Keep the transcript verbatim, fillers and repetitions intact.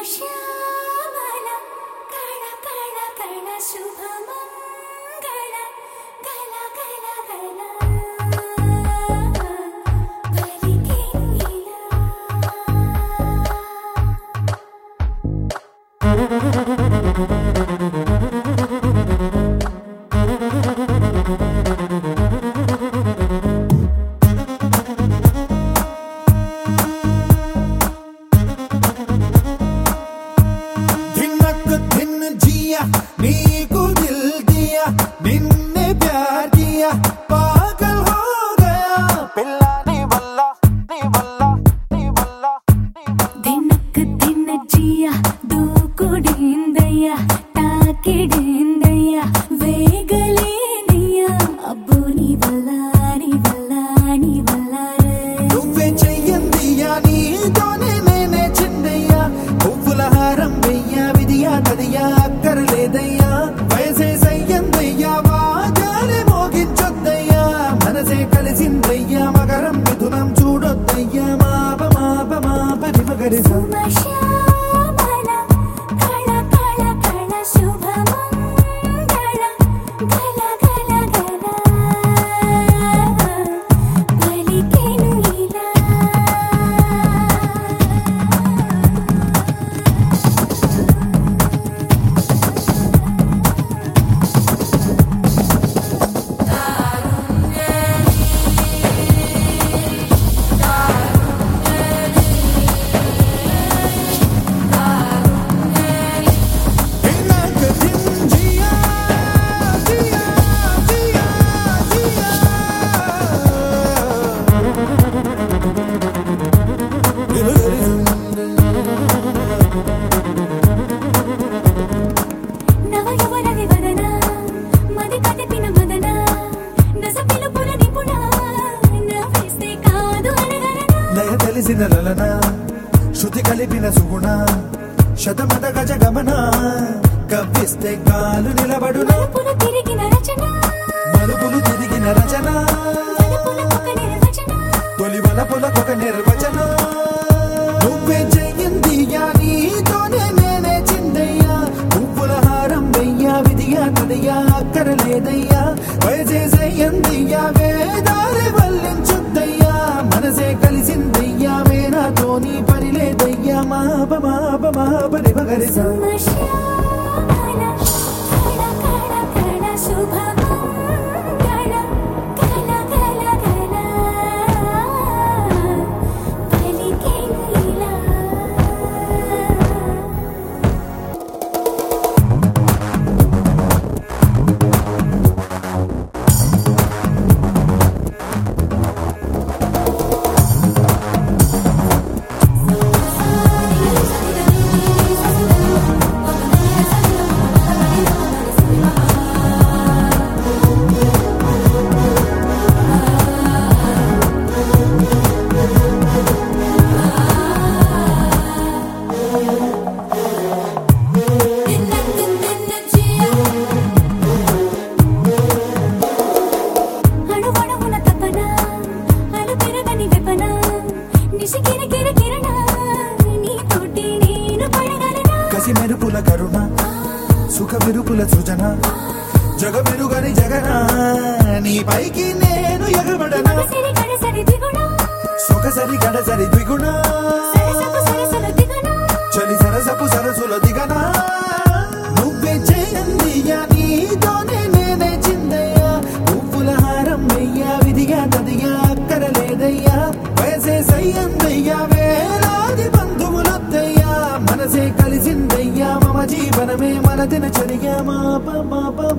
శ్యామల కళ కళ కళ శుభమంగళ గల గల గల బలికెనిలా नीको दिल दिया निन्ने प्यार किया पागल हो गया पिल्ला नी बल्ला नी बल्ला नी बल्ला दिनक दिन जिया दूकुडिंदయ్యా తాకిడిందయ్యా వేగలేనియా అబ్బో నీ వల్ల నీ వల్ల నీ వల్ల నువ్వే చెయ్యందియా నీతోనే నేనే చిన్నయ్యా పువ్వుల హారం వెయ్యా విధియా తదియా అక్కర్లేదయ్యా వయసే సయ్యందయ్యా వాజాలే మోగించొద్దయ్యా మనసే కలిసిందయ్యా మగరం మిథునం చూడొద్దయ్యా మాప మాప మాప రిమగరి శ్యామల కళ కళ కళ శుభమంగళ గల గల గల బలికెనిలా తెలిసిన లలన శృతి కలిపిన సుగుణ శతమత గజ గమన కవ్విస్తే కాలు నిలబడునా మలుపులు తిరిగిన రచన మలుపులు తిరిగిన రచన మలుపులకొక నిర్వచన తొలి వలపులకొక నిర్వచన నువ్వే చెయ్యిందియా నీతోనే నేనే చిందయ్యా పువ్వుల హారం వెయ్యా విధియా తదయ్యా అక్కరలేదయ్యా వయసే చెయ్యందియా వేదాలే వల్లించుద్దయ్యా మనసే కలిసిందయ్యా వేనాతోని పని లేదయ్యా మాప మాప మాప రిమగరి శ్యామల కళ కళ కళ శుభమంగళ గల గల గల బలికెనిలా కసి మెరుపుల కరుణ సుఖ విరుపుల సృజన జగ మెరుగని జగన నీ పైకి నేను ఎగబడనా సొగసరి గడసరి ద్విగుణ చలి సరసపు సరసుల దిగనా నువ్వే చేయందియా నీతోనే నేనే చిందయ్యా పువ్వుల హారం వెయ్యా విధిగా తదియా అక్కరలేదయ్యా వయసే సయ్యందయ్యా వేలాది బంధువులొద్దయ్యా మనసే కలిసిందయ్యా మమ జీవనమే మన దినచర్య మాప మాప